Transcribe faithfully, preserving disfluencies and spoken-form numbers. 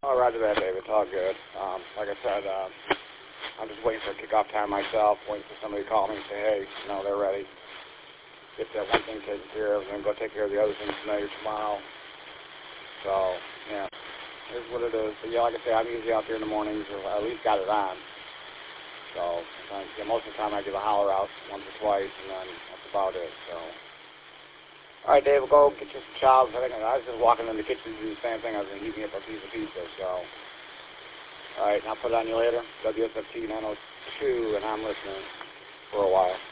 Oh, roger that, David. It's all good. Um, like I said, uh, I'm just waiting for kickoff time myself, waiting for somebody to call me and say, hey, you know, they're ready. Get that one thing taken care of, and then go take care of the other things tonight or tomorrow. So, yeah, here's what it is. But, yeah, like I say, I'm usually out there in the mornings, or at least got it on. So, sometimes, yeah, most of the time I give a holler out once or twice, and then that's about it. So, all right, Dave, we'll go get you some chops. I think I was just walking in the kitchen to do the same thing. I was heating up a piece of pizza. So, all right, and I'll put it on you later. W S F T nine oh two, and I'm listening for a while.